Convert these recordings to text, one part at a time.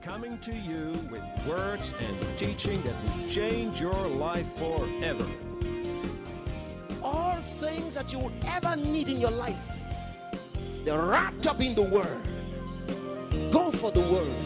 coming to you with words and teaching that will change your life forever. All things that you will ever need in your life, they're wrapped up in the Word. Go for the Word.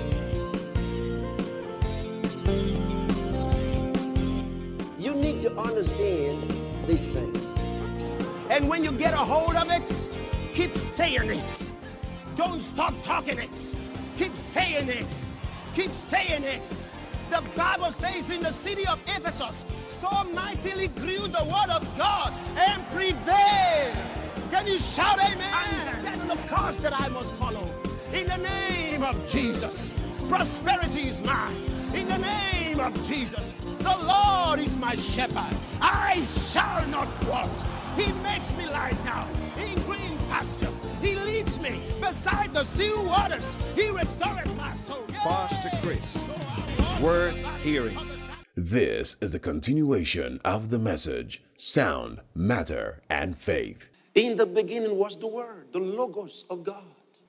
You need to understand these things. And when you get a hold of it, keep saying it. Don't stop talking it. Keep saying it. Keep saying it. The Bible says in the city of Ephesus, so mightily grew the word of God and prevailed. Can you shout amen? I'm set on the course that I must follow. In the name of Jesus, prosperity is mine. In the name of Jesus, the Lord is my shepherd. I shall not want. He makes me lie down in green pastures. He leads me beside the still waters. He restoreth my soul. Pastor Chris, worth hearing. This is the continuation of the message, Sound, Matter, and Faith. In the beginning was the Word, the Logos of God.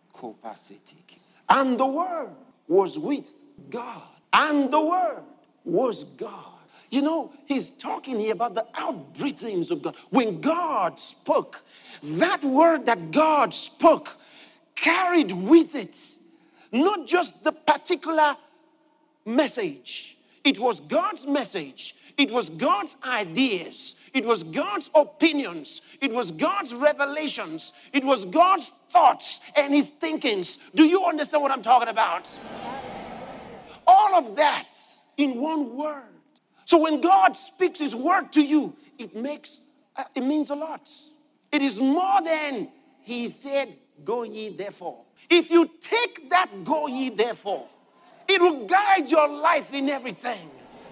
And the Word was with God. And the Word was God. You know, he's talking here about the outbreathings of God. When God spoke, that word that God spoke carried with it not just the particular message. It was God's message. It was God's ideas. It was God's opinions. It was God's revelations. It was God's thoughts and his thinkings. Do you understand what I'm talking about? All of that in one word. So when God speaks his word to you, it means a lot. It is more than he said, go ye therefore. If you take that go ye therefore, it will guide your life in everything.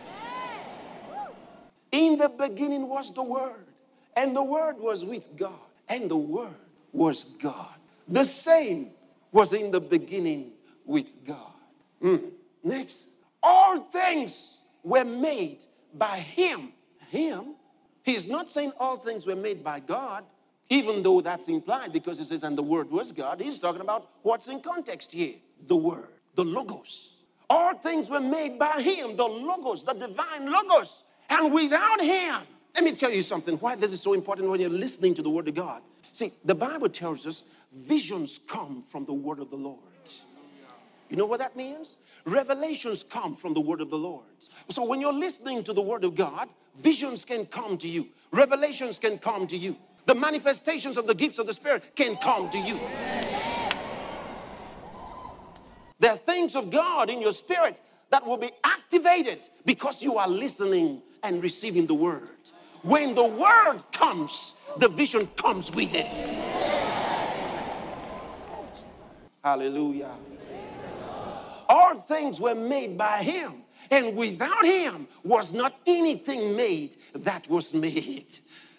In the beginning was the Word, and the Word was with God, and the Word was God. The same was in the beginning with God. Next. All things were made by him. Him? He's not saying all things were made by God, even though that's implied because he says, and the Word was God. He's talking about what's in context here. The Word, the Logos. All things were made by him, the Logos, the divine Logos. And without him, let me tell you something, why this is so important when you're listening to the Word of God. See, the Bible tells us visions come from the Word of the Lord. You know what that means? Revelations come from the Word of the Lord. So when you're listening to the Word of God, visions can come to you. Revelations can come to you. The manifestations of the gifts of the Spirit can come to you. There are things of God in your spirit that will be activated because you are listening and receiving the Word. When the Word comes, the vision comes with it. Hallelujah. All things were made by him, and without him was not anything made that was made.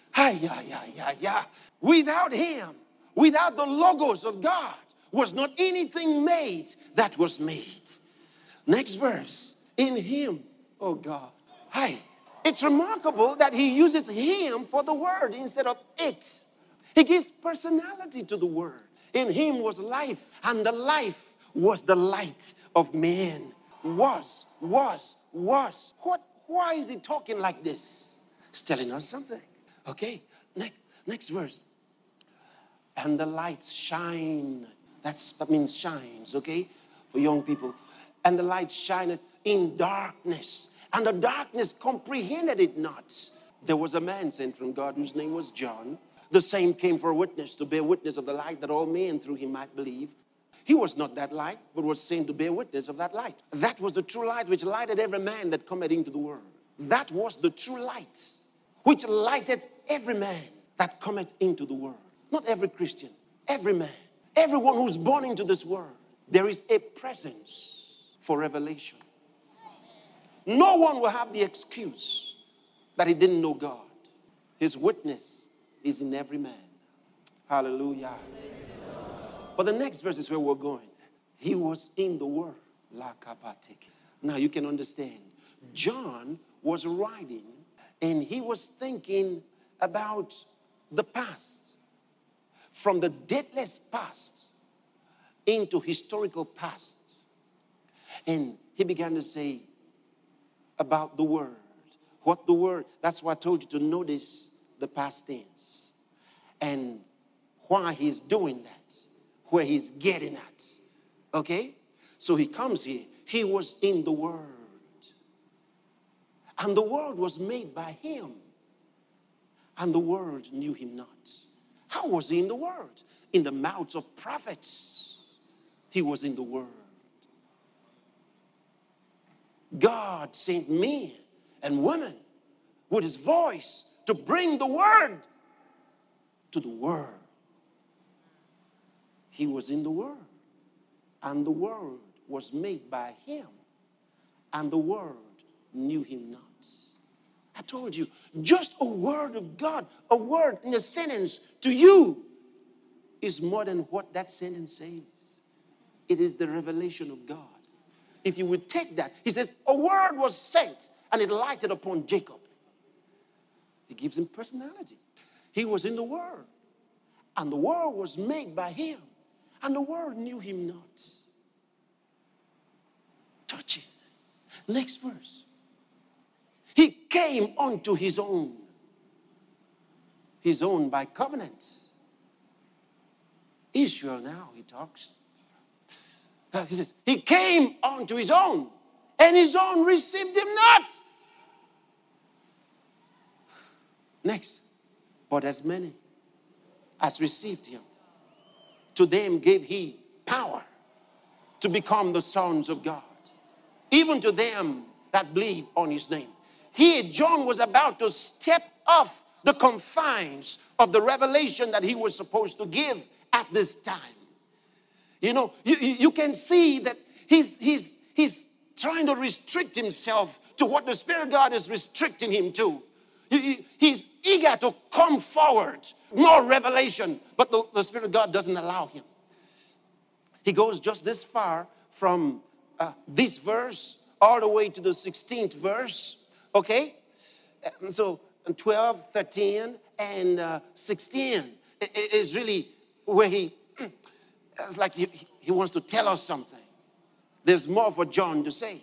Without him, without the Logos of God, was not anything made that was made. Next verse. In him, oh God. It's remarkable that he uses him for the word instead of it. He gives personality to the word. In him was life, and the life was the light of man. Was. What? Why is he talking like this? He's telling us something. Okay, next verse. And the light shine. That means shines, okay, for young people. And the light shineth in darkness, and the darkness comprehended it not. There was a man sent from God whose name was John. The same came for a witness, to bear witness of the light, that all men through him might believe. He was not that light, but was sent to bear witness of that light. That was the true light which lighted every man that cometh into the world. That was the true light which lighted every man that cometh into the world. Not every Christian, every man, everyone who's born into this world. There is a presence for revelation. No one will have the excuse that he didn't know God. His witness is in every man. Hallelujah. But the next verse is where we're going. He was in the Word. Now you can understand. John was writing and he was thinking about the past. From the deathless past into historical past. And he began to say about the word. What the word, that's why I told you to notice the past tense. And why he's doing that, where he's getting at. Okay? So he comes here. He was in the Word. And the world was made by him. And the world knew him not. How was he in the world? In the mouths of prophets. He was in the Word. God sent men and women with his voice to bring the Word to the world. He was in the world, and the world was made by him, and the world knew him not. I told you, just a word of God, a word in a sentence to you is more than what that sentence says. It is the revelation of God. If you would take that, he says, a word was sent, and it lighted upon Jacob. He gives him personality. He was in the world, and the world was made by him, and the world knew him not. Touch it. Next verse. He came unto his own by covenant. Israel now, he talks. He says, he came unto his own, and his own received him not. Next. But as many as received him, to them gave he power to become the sons of God, even to them that believe on his name. Here, John was about to step off the confines of the revelation that he was supposed to give at this time. You know, you can see that he's trying to restrict himself to what the Spirit of God is restricting him to. He's eager to come forward, more revelation, but the Spirit of God doesn't allow him. He goes just this far from this verse all the way to the 16th verse, okay? So 12, 13, and 16 is really where it's like he wants to tell us something. There's more for John to say.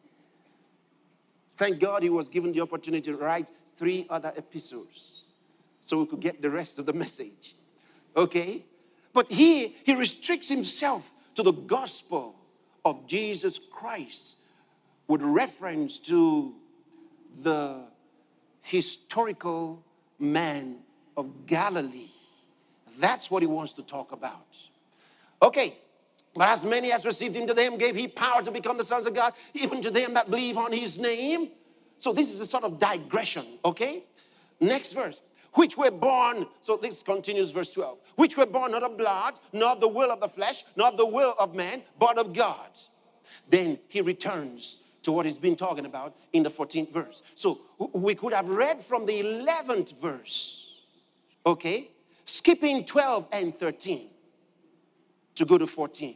Thank God he was given the opportunity to write 3 other epistles so we could get the rest of the message. Okay? But he restricts himself to the gospel of Jesus Christ with reference to the historical man of Galilee. That's what he wants to talk about. Okay. But as many as received him, to them gave he power to become the sons of God, even to them that believe on his name. So this is a sort of digression, okay? Next verse. Which were born, so this continues verse 12. Which were born not of blood, nor of the will of the flesh, nor of the will of man, but of God. Then he returns to what he's been talking about in the 14th verse. So we could have read from the 11th verse, okay? Skipping 12 and 13 to go to 14.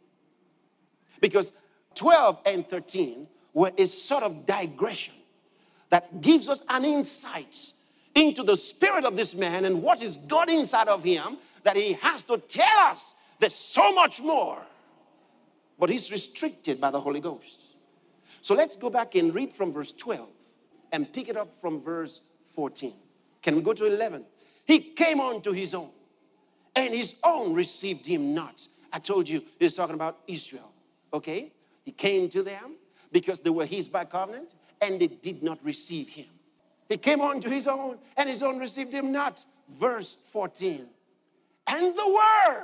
Because 12 and 13 were a sort of digression that gives us an insight into the spirit of this man and what is God inside of him that he has to tell us there's so much more. But he's restricted by the Holy Ghost. So let's go back and read from verse 12 and pick it up from verse 14. Can we go to 11? He came unto his own, and his own received him not. I told you he's talking about Israel, okay? He came to them because they were his by covenant, and they did not receive him. He came unto his own, and his own received him not. Verse 14. And the word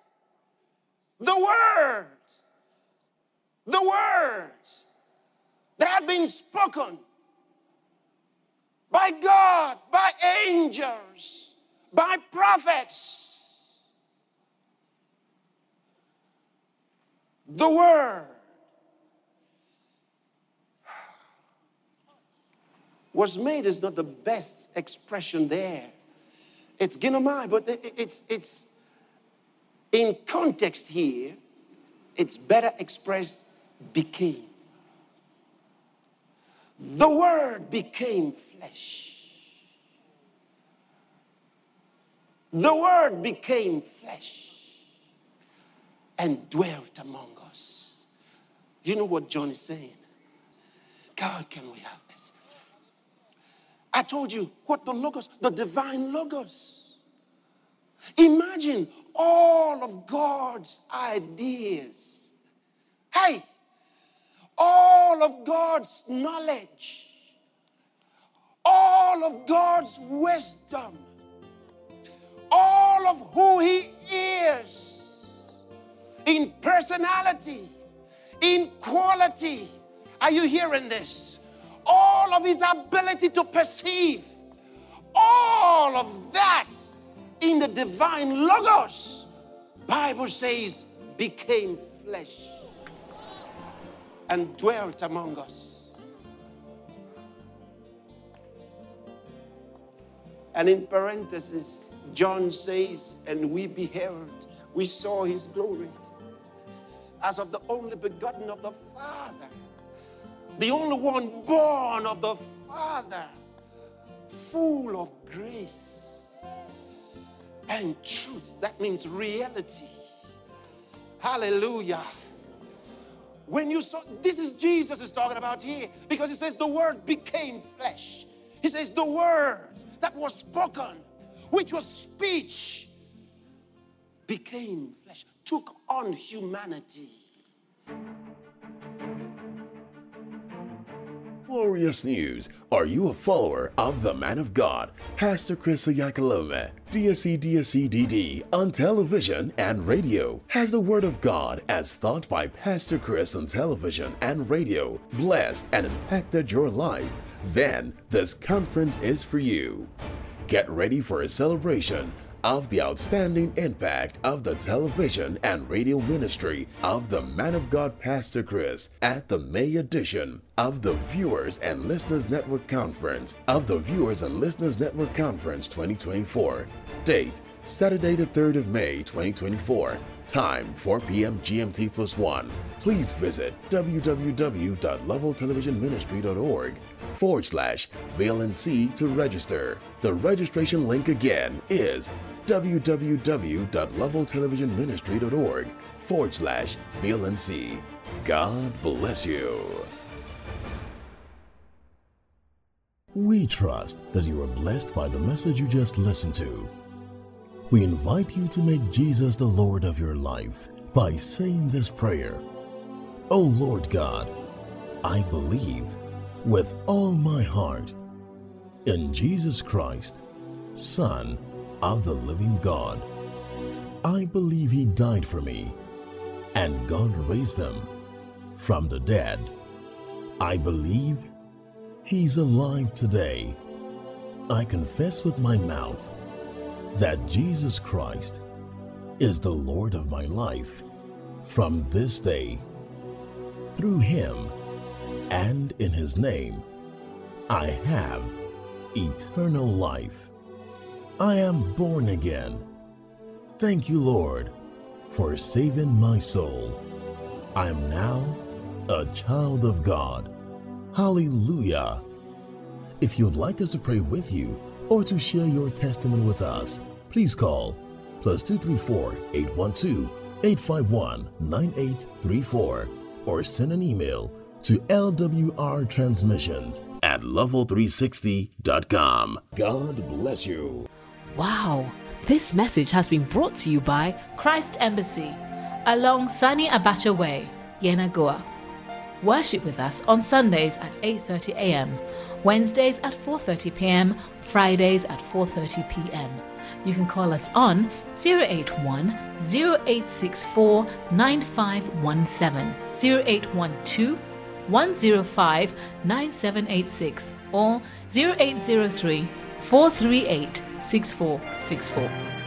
that had been spoken by God, by angels, by prophets, the word was made is not the best expression there. It's ginomai, but it's in context here, it's better expressed became. The word became flesh. The word became flesh and dwelt among us. You know what John is saying? God, can we have this? I told you what the Logos, the divine Logos. Imagine all of God's ideas. Hey, all of God's knowledge. All of God's wisdom. All of who He is. In personality. In quality. Are you hearing this? All of His ability to perceive. All of that in the divine Logos, Bible says, became flesh and dwelt among us. And in parenthesis, John says, and we beheld, we saw His glory as of the only begotten of the Father, the only one born of the Father, full of grace and truth. That means reality. Hallelujah. When you saw, this is Jesus is talking about here, because He says the Word became flesh. He says the Word that was spoken, which was speech, became flesh, took on humanity. Glorious news! Are you a follower of the man of God, Pastor Chris Oyakhilome, DSC on television and radio? Has the word of God as taught by Pastor Chris on television and radio blessed and impacted your life? Then this conference is for you. Get ready for a celebration of the outstanding impact of the television and radio ministry of the man of God, Pastor Chris, at the May edition of the Viewers and Listeners Network Conference 2024. Date, Saturday the 3rd of May 2024. Time, 4 p.m. GMT +1. Please visit www.leveltelevisionministry.org/VLNC to register. The registration link again is www.leveltelevisionministry.org/VLNC. God bless you. We trust that you are blessed by the message you just listened to. We invite you to make Jesus the Lord of your life by saying this prayer. O Lord God, I believe with all my heart in Jesus Christ, Son of the living God. I believe He died for me and God raised Him from the dead. I believe He's alive today. I confess with my mouth that Jesus Christ is the Lord of my life from this day. Through Him and in His name, I have eternal life. I am born again. Thank you, Lord, for saving my soul. I am now a child of God. Hallelujah. If you'd like us to pray with you or to share your testimony with us, please call +234 812 851 9834 or send an email to lwrtransmissions@level360.com. God bless you. Wow, this message has been brought to you by Christ Embassy along Sani Abacha Way, Yenagoa. Worship with us on Sundays at 8:30 a.m., Wednesdays at 4:30 p.m., Fridays at 4:30 p.m. You can call us on 081 0864 9517, 0812 105 9786 or 0803 438 6464.